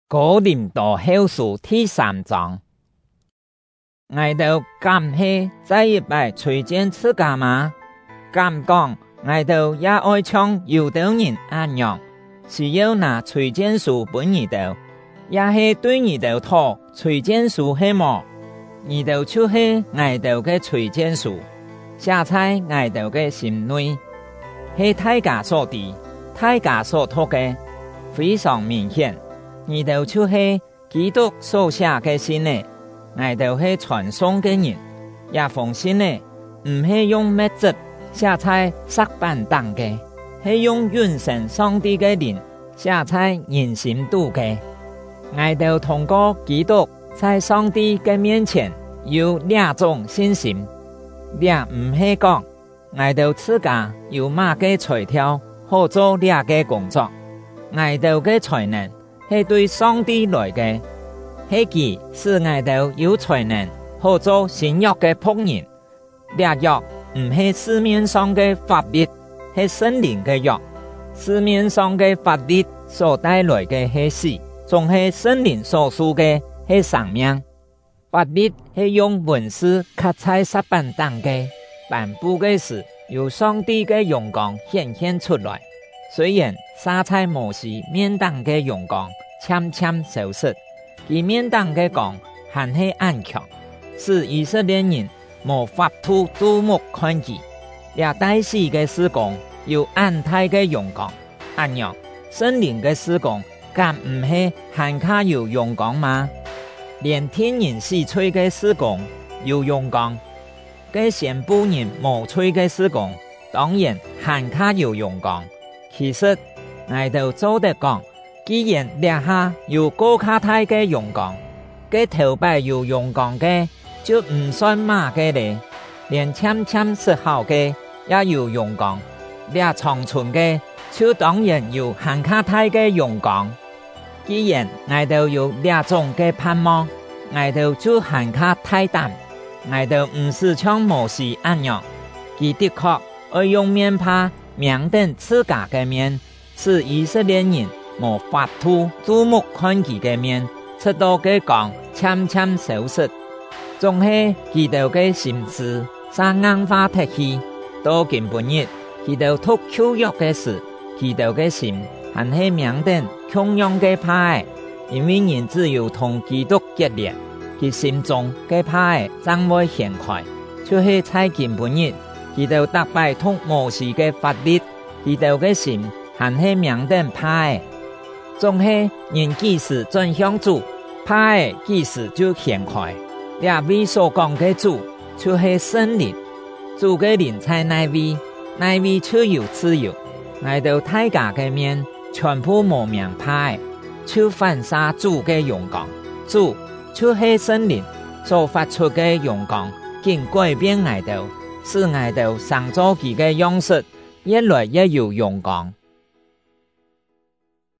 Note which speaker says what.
Speaker 1: 哥林多後書第3章，我哋敢係再一擺推薦自家嗎？敢講我哋也愛像猶太人一樣，需要拿推薦書本你哋，也係對你哋討推薦書係麼？你哋就是我哋嘅推薦書，寫在我哋嘅心內，係大家所知、大家所討嘅，非常明顯。你哋就是基督所寫嘅信呢，我哋係傳送嘅人，也封信呢，唔係用墨汁寫在石板上嘅，係用永生上帝嘅靈寫在人心度嘅。我哋通過基督在上帝嘅面前有兩種信心，也唔係講我哋自家有乜嘅材料好做呢個工作，我哋嘅才能係對上帝來嘅，係佢使我哋有才能好做新約嘅僕人。呢約唔係市面上嘅法律，係聖靈嘅約。市面上嘅法律所帶來嘅係死，仲係聖靈所賜嘅係生命。法律係用文字刻在石板上嘅，頒布嘅時由上帝嘅榮光顯現出來。雖然沙在摩西面上嘅陽光漸漸消失，其面上嘅光還係暗強，使以色列人無法度注目看見。也大事嘅事工有暗大嘅陽光，按樣聖靈嘅事工敢唔係還卡有陽光嗎？連天然死吹嘅事工有陽光，嘅宣布人無吹嘅事工當然還卡有陽光。其實我哋做得講，既然腋下有高卡大嘅陽光，嘅頭擺有陽光嘅就唔算馬嘅咧，連纖纖實好嘅也有陽光，腋長存嘅就當然有行卡大嘅陽光。既然我哋有兩種嘅盼望，我哋就行卡大膽，我哋唔是像摩西一樣，佢的確要用面帕明定自家嘅面，使以色列人無法度注目看佢嘅面，直到佢光漸漸消失，仲係佢哋嘅心思生硬化脫去。到今半日，佢哋讀舊約嘅時，佢哋嘅心還係明定同樣嘅怕，因為人只有同基督結連，佢心中嘅怕將會顯開，就是在今半日。佢哋特別讀摩西嘅法律，佢哋嘅心還係明定怕，總係人幾時轉向主，怕幾時就顯開。兩位所講嘅主，就是聖靈，主嘅靈在哪位，哪位就有自由。我哋大家嘅面全部無明怕，就反射主嘅陽光，主就是聖靈所發出嘅陽光，竟改變我哋，使我哋上咗佢嘅樣式越來越有陽光。